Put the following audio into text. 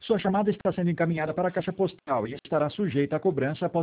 Sua chamada está sendo encaminhada para a caixa postal e estará sujeita a cobrança após